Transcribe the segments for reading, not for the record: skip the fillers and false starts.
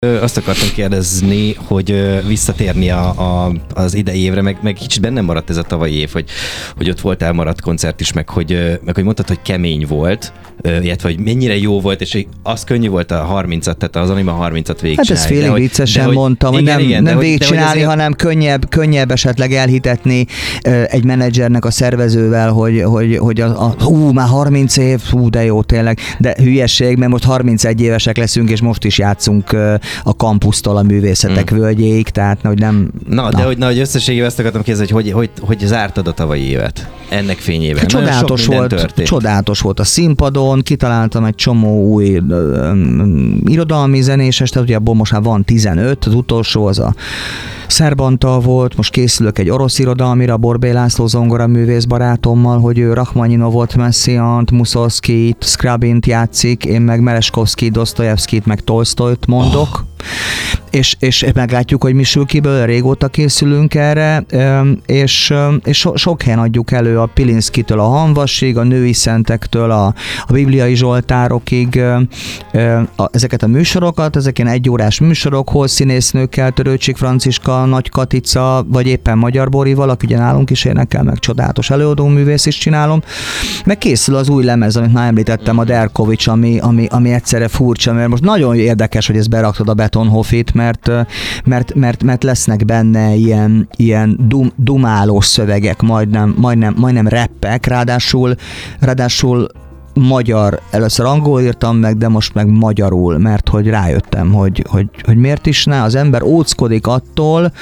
Azt akartam kérdezni, hogy visszatérni az idei évre, meg kicsit bennem maradt ez a tavalyi év, hogy ott volt elmaradt koncert is, meg hogy mondtad, hogy kemény volt, illetve hogy mennyire jó volt, és az könnyű volt a 30-at, tehát az Anima 30-at végigcsinálni. Hát ezt félig viccesen mondtam, hogy nem végigcsinálni, hanem könnyebb esetleg elhitetni egy menedzsernek, a szervezővel, hogy már 30 év, de jó tényleg, de hülyeség, mert most 31 évesek leszünk, és most is játszunk a kampusztól a művészetek völgyéig, tehát hogy nem... De hogy összességében ezt akartam kérdezni, hogy zártad a tavalyi évet ennek fényében. Csodálatos volt a színpadon, kitaláltam egy csomó új irodalmi zenésest, tehát ugye abból most már van 15, az utolsó az a Szerb Antal volt, most készülök egy orosz irodalmira, Borbély László zongoraművész barátommal, hogy ő Rachmaninovot, Messiant, Muszorszkijt, Scriabint játszik, én meg Merezskovszkijt, Dosztojevszkijt, meg Tolsztojt mondok. És meglátjuk, hogy mi sül ki belőle, régóta készülünk erre, és sok helyen adjuk elő, a Pilinszkitől a Hanvasig, a női szentektől a bibliai zsoltárokig ezeket a műsorokat, ezek ilyen egyórás műsorok, hol színésznőkkel, Törőcsik Franciska, Nagy Katica, vagy éppen Magyar Borival, aki ugye nálunk is énekel, meg csodálatos előadóművész is csinálom, meg készül az új lemez, amit már említettem, a Derkovics, ami egyszerre furcsa, mert most nagyon érdekes, hogy ezt beraktad a Betonhofit, mert lesznek benne ilyen dumálós szövegek, majdnem rappek, ráadásul magyar, először angol írtam meg, de most meg magyarul, mert hogy rájöttem, hogy miért is ne, az ember óckodik attól,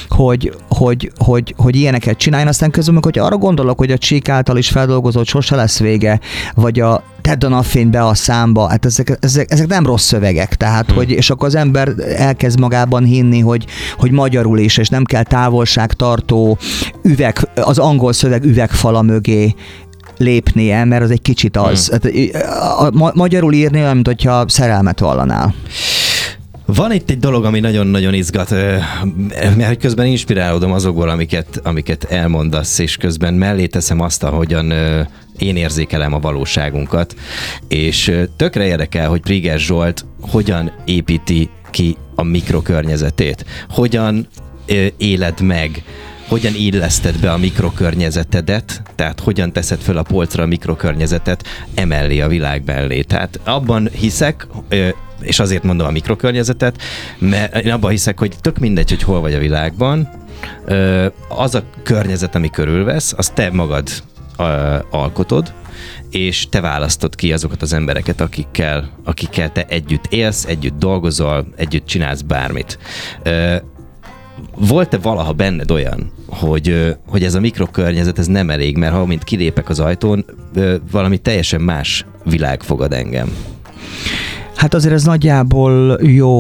hogy ilyeneket csináljon, aztán közben meg, hogy arra gondolok, hogy a Csík által is feldolgozott Sose lesz vége, vagy a Tedd a napfényt be a számba, hát ezek nem rossz szövegek, tehát, és akkor az ember elkezd magában hinni, hogy magyarul is, és nem kell távolságtartó az angol szöveg üvegfala mögé lépnie, mert az egy kicsit az. Magyarul írni olyan, mint hogyha szerelmet vallanál. Van itt egy dolog, ami nagyon-nagyon izgat, mert közben inspirálódom azokból, amiket elmondasz, és közben mellé teszem azt, ahogyan én érzékelem a valóságunkat, és tökre érdekel, hogy Priger Zsolt hogyan építi ki a mikrokörnyezetét, hogyan éled meg, hogyan illeszted be a mikrokörnyezetedet, tehát hogyan teszed föl a polcra a mikrokörnyezetet emellé a világ mellé. Tehát abban hiszek, és azért mondom a mikrokörnyezetet, mert én abban hiszek, hogy tök mindegy, hogy hol vagy a világban, az a környezet, ami körülvesz, az te magad alkotod, és te választod ki azokat az embereket, akikkel te együtt élsz, együtt dolgozol, együtt csinálsz bármit. Volt-e valaha benned olyan, hogy ez a mikrokörnyezet ez nem elég, mert ha mint kilépek az ajtón, valami teljesen más világ fogad engem? Hát azért ez nagyjából jó,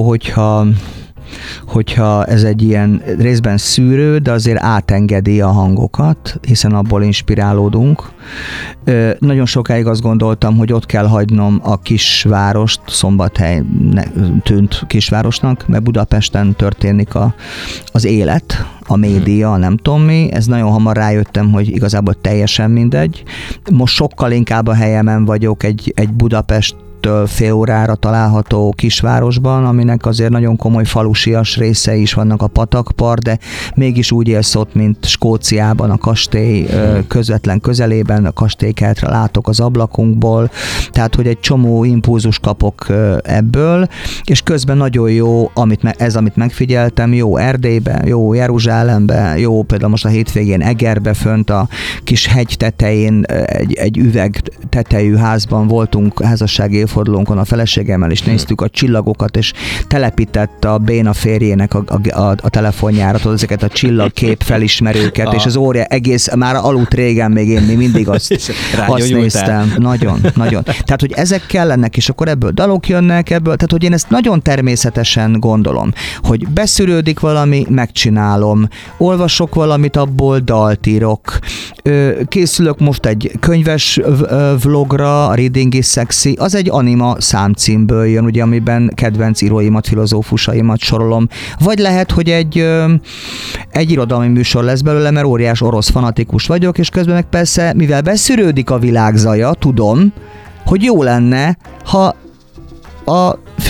hogyha ez egy ilyen részben szűrő, de azért átengedi a hangokat, hiszen abból inspirálódunk. Nagyon sokáig azt gondoltam, hogy ott kell hagynom a kisvárost, Szombathely tűnt kisvárosnak, mert Budapesten történik az élet, a média, nem tudom mi. Ez nagyon hamar rájöttem, hogy igazából teljesen mindegy. Most sokkal inkább a helyemen vagyok egy Budapest fél órára található kisvárosban, aminek azért nagyon komoly falusias részei is vannak, a patakpart, de mégis úgy élsz ott, mint Skóciában, a kastély közvetlen közelében, a kastélykertre látok az ablakunkból, tehát hogy egy csomó impulzus kapok ebből, és közben nagyon jó, amit megfigyeltem, jó Erdélyben, jó Jeruzsálemben, jó például most a hétvégén Egerbe fönt a kis hegy tetején egy üveg tetejű házban voltunk házassági évfordulónkon a feleségemmel, és néztük a csillagokat, és telepített a béna férjének a telefonjára, tudod, ezeket a csillagkép felismerőket, és az óriás egész, már aludt régen még én mindig azt néztem. Nagyon. Tehát, hogy ezek kellenek, és akkor ebből dalok jönnek, tehát, hogy én ezt nagyon természetesen gondolom, hogy beszűrődik valami, megcsinálom, olvasok valamit, abból dalt írok, készülök most egy könyves vlogra, a Reading is Sexy, az egy Anima számcímből jön, ugye, amiben kedvenc íróimat, filozófusaimat sorolom. Vagy lehet, hogy egy irodalmi műsor lesz belőle, mert óriás orosz fanatikus vagyok, és közben meg persze, mivel beszűrődik a világ zaja, tudom, hogy jó lenne, ha a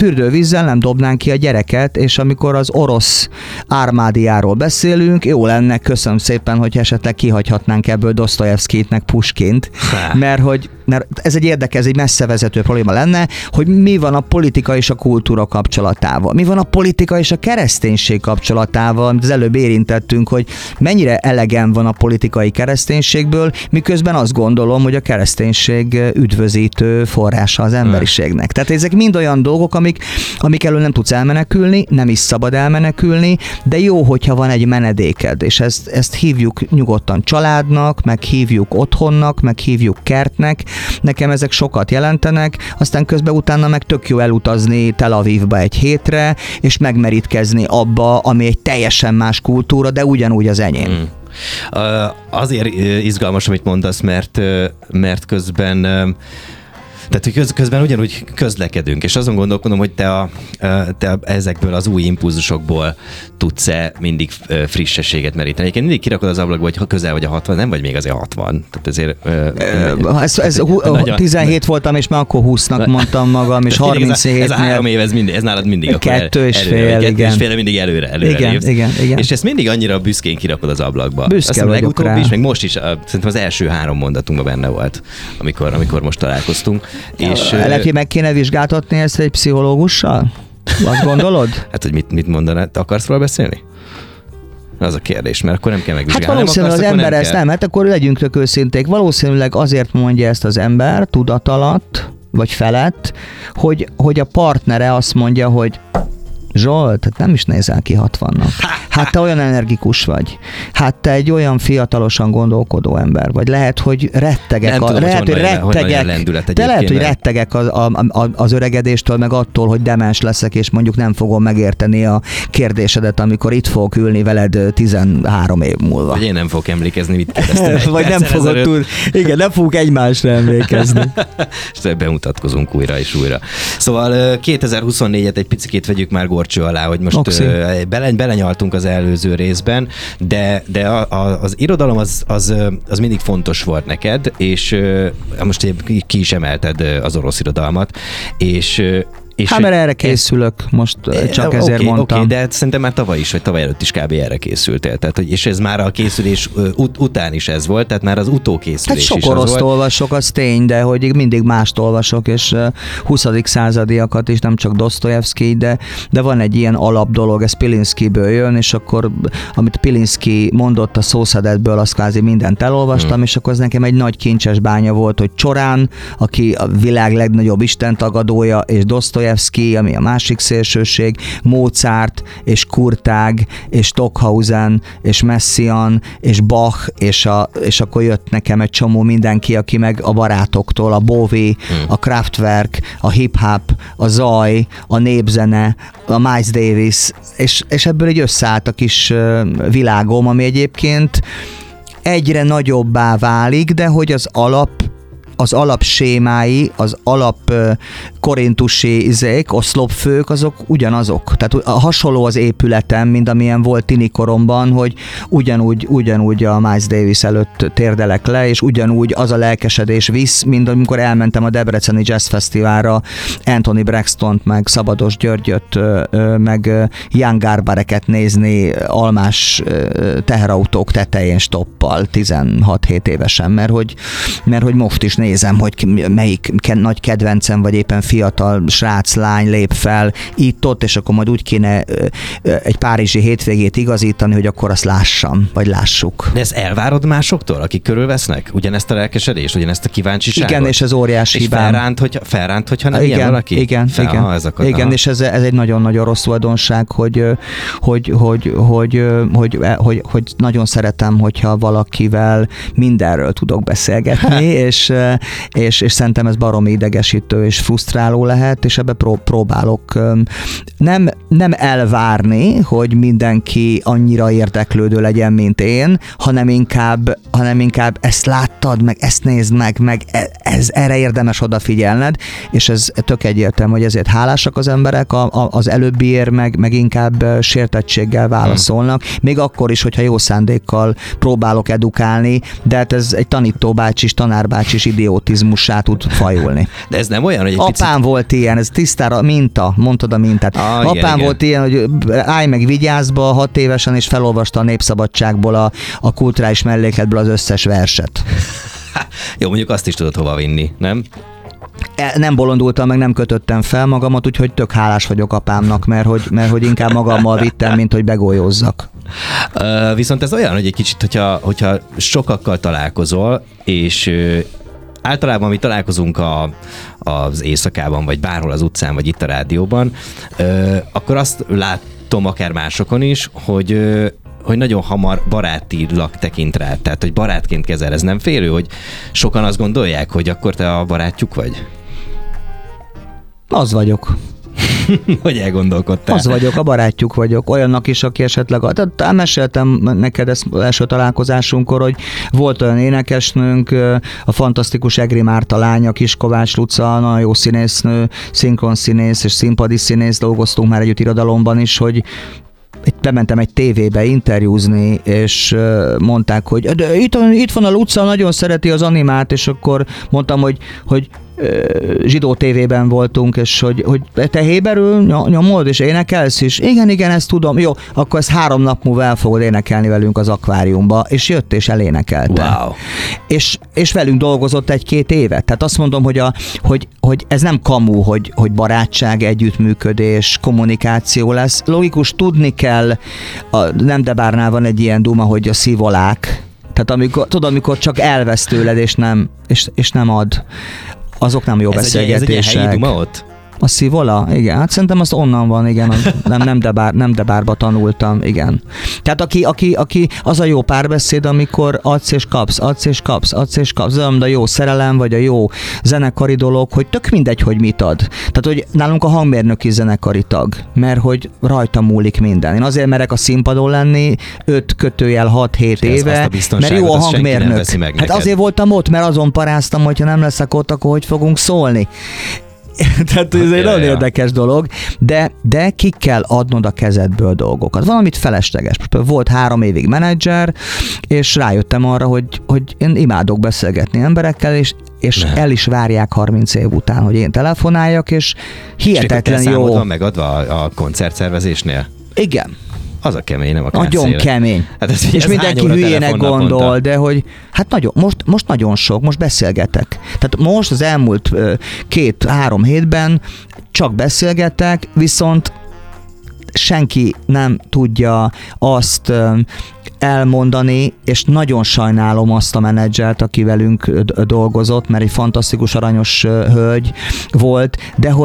fürdővízzel nem dobnánk ki a gyereket, és amikor az orosz Ármádiáról beszélünk, jó lenne, köszönöm szépen, hogy esetleg kihagyhatnánk ebből Dosztojevszkijt meg Puskint, mert ez egy érdekes, ez egy messzevezető probléma lenne, hogy mi van a politika és a kultúra kapcsolatával. Mi van a politika és a kereszténység kapcsolatával, amit az előbb érintettünk, hogy mennyire elegem van a politikai kereszténységből, miközben azt gondolom, hogy a kereszténység üdvözítő forrása az emberiségnek. Tehát ezek mind olyan dolgok, amik elől nem tudsz elmenekülni, nem is szabad elmenekülni, de jó, hogyha van egy menedéked, és ezt hívjuk nyugodtan családnak, meg hívjuk otthonnak, meg hívjuk kertnek. Nekem ezek sokat jelentenek, aztán közben utána meg tök jó elutazni Tel Avivba egy hétre, és megmerítkezni abba, ami egy teljesen más kultúra, de ugyanúgy az enyém. Azért izgalmas, amit mondasz, mert közben tehát, hogy közben ugyanúgy közlekedünk, és azon gondolkodom, hogy te ezekből az új impulzusokból tudsz-e mindig frissességet meríteni. Egyébként mindig kirakod az ablakba, hogy ha közel vagy a 60, nem vagy még azért 60. Tehát ezért... 17 voltam, és már akkor 20-nak mondtam magam, és 37-nél... Ez a 3 év, ez nálad mindig akkor 2,5, mindig előre igen. És ezt mindig annyira büszkén kirakod az ablakba. Büszke vagyok rá. Is, meg most is, szerintem az első 3 mondatunkban benne volt, amikor most találkoztunk. Lehet, hogy meg kéne vizsgáltatni ezt egy pszichológussal? Azt gondolod? Hát, hogy mit mondanád? Te akarsz róla beszélni? Az a kérdés, mert akkor nem kell megvizsgálni. Hát valószínűleg az ember ezt nem, hát akkor legyünk tök őszinték. Valószínűleg azért mondja ezt az ember tudat alatt, vagy felett, hogy a partnere azt mondja, hogy Zsolt, hát nem is nézel ki 60-nak. Hát te olyan energikus vagy. Hát te egy olyan fiatalosan gondolkodó ember vagy. Lehet, hogy rettegek. Lehet, hogy rettegek az öregedéstől, meg attól, hogy demens leszek, és mondjuk nem fogom megérteni a kérdésedet, amikor itt fogok ülni veled 13 év múlva. Vagy én nem fogok emlékezni, mit kérdeztem. Vagy nem fogod tudni. Igen, nem fogunk egymásra emlékezni. És bemutatkozunk újra és újra. Szóval 2024-et egy picikét vegyük már gorcső alá, hogy most belenyaltunk az előző részben, de az irodalom az mindig fontos volt neked, és most ki is emelted az orosz irodalmat, és hát mert erre készülök, most csak ezért mondtam. Oké, de szerintem már tavaly is, vagy tavaly előtt is kb. Erre készültél. Tehát, és ez már a készülés után is ez volt, tehát már az utókészülés hát is sok oroszt olvasok, az tény, de hogy mindig mást olvasok, és 20. századiakat is, nem csak Dosztojevszkij, de van egy ilyen alap dolog, ez Pilinszkijből jön, és akkor amit Pilinszkij mondott a szószedetből, azt kvázi mindent elolvastam, és akkor az nekem egy nagy kincses bánya volt, hogy Csorán, aki a világ legnagyobb istentagadója, és Dosztojevszkij, ami a másik szélsőség, Mozart, és Kurtág, és Stockhausen, és Messiaen, és Bach, és akkor jött nekem egy csomó mindenki, aki meg a barátoktól, a Bowie, a Kraftwerk, a hip-hop, a zaj, a népzene, a Miles Davis, és ebből egy összeállt a kis világom, ami egyébként egyre nagyobbá válik, de hogy az alapsémái, az alap korintusi oszlopfők, azok ugyanazok. Tehát hasonló az épületem, mint amilyen volt tinikoromban, hogy ugyanúgy a Miles Davis előtt térdelek le, és ugyanúgy az a lelkesedés visz, mint amikor elmentem a Debreceni Jazz Fesztiválra Anthony Braxtont, meg Szabados Györgyöt, meg Jan Garbareket nézni almás teherautók tetején stoppal 16-7 évesen, mert hogy most is nézem, hogy melyik nagy kedvencem, vagy éppen fiatal srác, lány lép fel itt-ott, és akkor majd úgy kéne egy párizsi hétvégét igazítani, hogy akkor azt lássam, vagy lássuk. De ezt elvárod másoktól, akik körülvesznek? Ugyanezt a lelkesedést, ugyanezt a kíváncsiságot? Igen, és ez óriási hibám. És felránt, hogyha nem ilyen valaki? Igen, és ez egy nagyon-nagyon rossz tulajdonság, hogy nagyon szeretem, hogyha valakivel mindenről tudok beszélgetni, és szerintem ez baromi idegesítő és frusztráló lehet, és ebbe próbálok nem elvárni, hogy mindenki annyira érdeklődő legyen, mint én, hanem inkább ezt láttad, meg ezt nézd meg erre érdemes odafigyelned, és ez tök egyértelmű, hogy ezért hálásak az emberek, az előbbiért meg inkább sértettséggel válaszolnak, még akkor is, hogyha jó szándékkal próbálok edukálni, de hát ez egy tanítóbácsis, tanárbácsis idiotizmussá tud fajulni. De ez nem olyan, hogy egy Apám volt ilyen, ez tisztára minta, mondtad a mintát. Apám volt ilyen, hogy állj meg vigyázba 6 évesen, és felolvasta a Népszabadságból a kulturális mellékletből az összes verset. Jó, mondjuk azt is tudod hova vinni, nem? Nem bolondultam, meg nem kötöttem fel magamat, úgyhogy tök hálás vagyok apámnak, mert hogy inkább magammal vittem, mint hogy begolyozzak. Viszont ez olyan, hogy egy kicsit, hogyha sokakkal találkozol, és általában mi találkozunk az éjszakában, vagy bárhol az utcán, vagy itt a rádióban, akkor azt látom akár másokon is, hogy nagyon hamar barátilag tekint rá, tehát hogy barátként kezel. Ez nem félő, hogy sokan azt gondolják, hogy akkor te a barátjuk vagy? Az vagyok. Hogy elgondolkodtál? Az vagyok, a barátjuk vagyok. Olyannak is, aki esetleg... Tehát meséltem neked ezt első találkozásunkkor, hogy volt olyan énekesnőnk, a fantasztikus Egri Márta lánya, Kis Kovács Luca, nagyon jó színésznő, szinkronszínész és színpadi színész, dolgoztunk már együtt irodalomban is, hogy bementem egy tévébe interjúzni, és mondták, hogy de itt van a Luca, nagyon szereti az animát, és akkor mondtam, hogy zsidó tévében voltunk, és hogy te héberül nyomod, és énekelsz is? Igen, ezt tudom. Jó, akkor ezt 3 nap múlva el fogod énekelni velünk az akváriumba, és jött és elénekelte. Wow. És velünk dolgozott 1-2 évet. Tehát azt mondom, hogy ez nem kamu, hogy barátság, együttműködés, kommunikáció lesz. Logikus, tudni kell, nem de bárnál van egy ilyen duma, hogy a szívolák. Tehát amikor csak elvesz tőled, és nem ad. Azok nem jó beszélgetések. Ez egy helyi duma ott? A Szivola? Igen. Hát szerintem az onnan van, igen. Nem de bárba tanultam, igen. Tehát aki az a jó párbeszéd, amikor adsz és kapsz. Az a jó szerelem, vagy a jó zenekari dolog, hogy tök mindegy, hogy mit ad. Tehát, hogy nálunk a hangmérnök is zenekari tag, mert hogy rajta múlik minden. Én azért merek a színpadon lenni 5-6-7 éve, mert jó a hangmérnök. Hát azért voltam ott, mert azon paráztam, hogyha nem leszek ott, akkor hogy fogunk szólni. Tehát ez egy nagyon érdekes dolog, de ki kell adnod a kezedből dolgokat. Valamit felesleges. Volt 3 évig menedzser, és rájöttem arra, hogy én imádok beszélgetni emberekkel, és el is várják 30 év után, hogy én telefonáljak, és hihetetlen jó. Számod van megadva a koncertszervezésnél? Igen. Az a kemény, nem a kárszéle. Nagyon kemény. Hát és mindenki hülyének gondol, de hogy hát nagyon, most nagyon sok, most beszélgetek. Tehát most az elmúlt 2-3 hétben csak beszélgetek, viszont senki nem tudja azt elmondani, és nagyon sajnálom azt a menedzsert, aki velünk dolgozott, mert egy fantasztikus aranyos hölgy volt,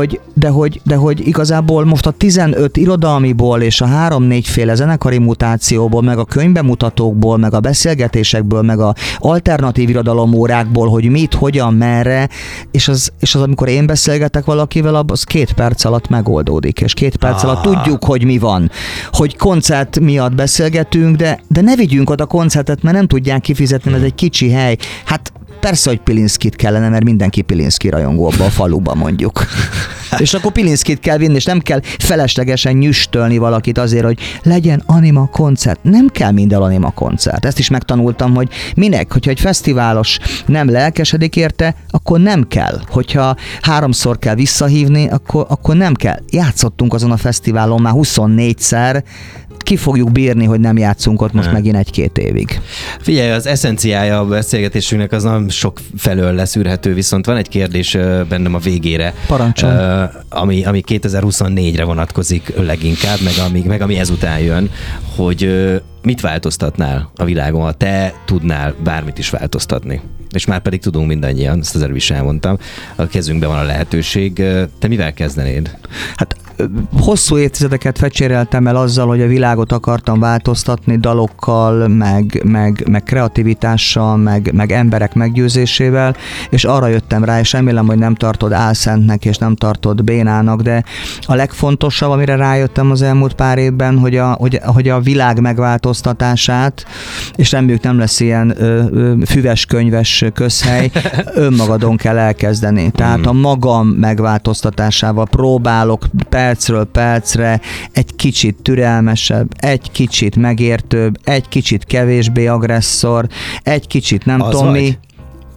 de hogy igazából most a 15 irodalmiból és a 3-4 féle zenekari mutációból, meg a könyvbemutatókból, meg a beszélgetésekből, meg a alternatív irodalomórákból, hogy mit, hogyan, merre, és az amikor én beszélgetek valakivel, az 2 perc alatt megoldódik, és 2 perc alatt tudjuk, hogy mi van. Hogy koncert miatt beszélgetünk, de ne vigyünk oda koncertet, mert nem tudják kifizetni, mert ez egy kicsi hely. Hát persze, hogy Pilinszkit kellene, mert mindenki Pilinszki rajongó abba a faluba mondjuk. És akkor Pilinszkit kell vinni, és nem kell feleslegesen nyüstölni valakit azért, hogy legyen anima koncert. Nem kell minden anima koncert. Ezt is megtanultam, hogy minek, hogyha egy fesztiválos nem lelkesedik érte, akkor nem kell. Hogyha 3-szor kell visszahívni, akkor nem kell. Játszottunk azon a fesztiválon már 24-szer, ki fogjuk bírni, hogy nem játszunk ott most megint 1-2 évig. Figyelj, az eszenciája a beszélgetésünknek az nem sok felől leszűrhető, viszont van egy kérdés bennem a végére. Parancsolj. Ami 2024-re vonatkozik leginkább, meg ami ezután jön, hogy mit változtatnál a világon, ha te tudnál bármit is változtatni? És már pedig tudunk mindannyian, ezt az előbb is elmondtam, a kezünkben van a lehetőség. Te mivel kezdenéd? Hát hosszú évtizedeket fecséreltem el azzal, hogy a világot akartam változtatni dalokkal, meg kreativitással, meg emberek meggyőzésével, és arra jöttem rá, és remélem, hogy nem tartod álszentnek, és nem tartod bénának, de a legfontosabb, amire rájöttem az elmúlt pár évben, hogy a világ megváltoztatását, és reméljük nem lesz ilyen füves könyves közhely, önmagadon kell elkezdeni. Tehát a magam megváltoztatásával próbálok percről percre egy kicsit türelmesebb, egy kicsit megértőbb, egy kicsit kevésbé agresszor, egy kicsit nem tudom mi.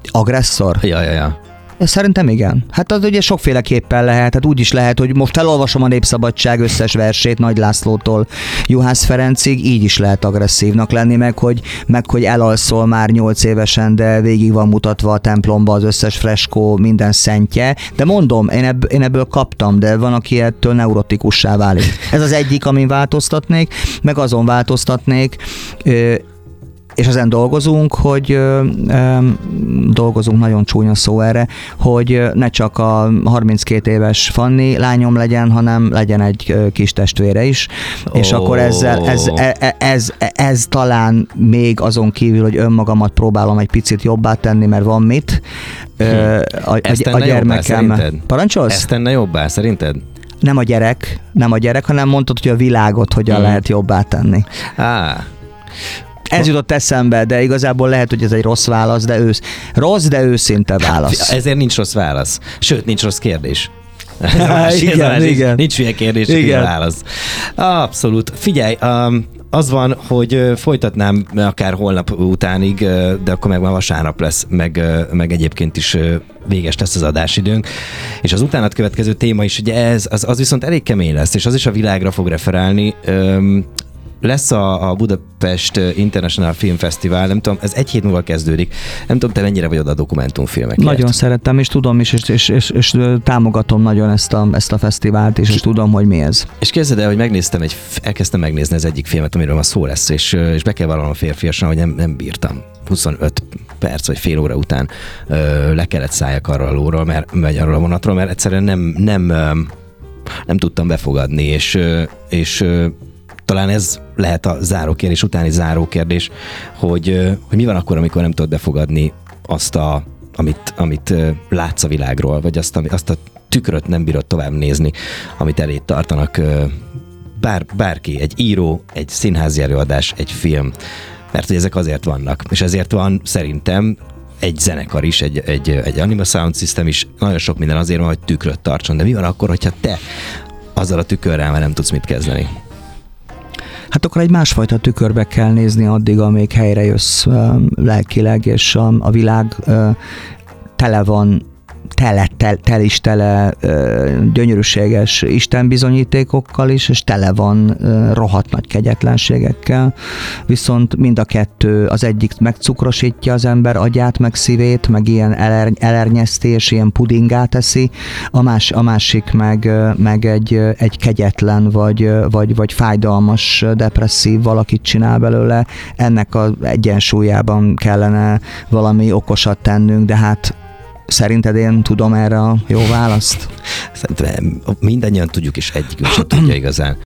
Agresszor? Ja. Szerintem igen. Hát az ugye sokféleképpen lehet. Hát úgy is lehet, hogy most felolvasom a Népszabadság összes versét Nagy Lászlótól Juhász Ferencig, így is lehet agresszívnak lenni, meg hogy elalszol már 8 évesen, de végig van mutatva a templomba az összes freskó, minden szentje. De mondom, én ebből kaptam, de van, aki ettől neurotikussá válik. Ez az egyik, amin változtatnék, meg azon változtatnék, és ezen dolgozunk, hogy dolgozunk, nagyon csúnya szó erre, hogy ne csak a 32 éves Fanni lányom legyen, hanem legyen egy kis testvére is, és akkor ezzel ez talán még azon kívül, hogy önmagamat próbálom egy picit jobbá tenni, mert van mit. A gyermekem. Parancsolsz? Ezt tenne jobbá, szerinted? Nem a gyerek, hanem mondtad, hogy a világot hogyan lehet jobbá tenni. Ez jutott eszembe, de igazából lehet, hogy ez egy rossz válasz, de őszinte válasz. Ezért nincs rossz válasz. Sőt, nincs rossz kérdés. Igen. Nincs hülye kérdés, csak válasz. Abszolút. Figyelj, az van, hogy folytatnám akár holnap utánig, de akkor meg már vasárnap lesz, meg egyébként is véges lesz az adásidőnk. És az utánat következő téma is, ugye az viszont elég kemény lesz, és az is a világra fog referálni. Lesz a Budapest International Film Festival, nem tudom, ez 1 hét múlva kezdődik. Nem tudom, te mennyire vagy oda a dokumentumfilmekért. Nagyon szerettem, és tudom is, és támogatom nagyon ezt a fesztivált is, és tudom, hogy mi ez. És képzeld el, hogy elkezdtem megnézni az egyik filmet, amiről ma szó lesz, és be kell vallanom férfiasan, hogy nem bírtam. 25 perc vagy fél óra után le kellett szálljak arról a lóról, vagy arról a vonatról, mert egyszerűen nem tudtam befogadni, és talán ez lehet a zárókérdés, utáni zárókérdés, hogy mi van akkor, amikor nem tudod befogadni azt, amit látsz a világról, vagy azt a tükröt nem bírod tovább nézni, amit elé tartanak bárki, egy író, egy színházi előadás, egy film, mert hogy ezek azért vannak, és ezért van szerintem egy zenekar is, egy Anima Sound System is, nagyon sok minden azért van, hogy tükröt tartson, de mi van akkor, hogyha te azzal a tükörrel már nem tudsz mit kezdeni? Hát akkor egy másfajta tükörbe kell nézni addig, amíg helyre jössz lelkileg, és a világ tele van, tele gyönyörűséges istenbizonyítékokkal is, és tele van rohadt nagy kegyetlenségekkel, viszont mind a kettő, az egyik megcukrosítja az ember agyát, meg szívét, meg ilyen elernyezti, és ilyen pudingá teszi, a másik meg egy kegyetlen, vagy fájdalmas, depresszív valakit csinál belőle. Ennek az egyensúlyában kellene valami okosat tennünk, de hát szerinted én tudom erre a jó választ? Szerintem mindannyian tudjuk, és egyikünk sem tudja igazán.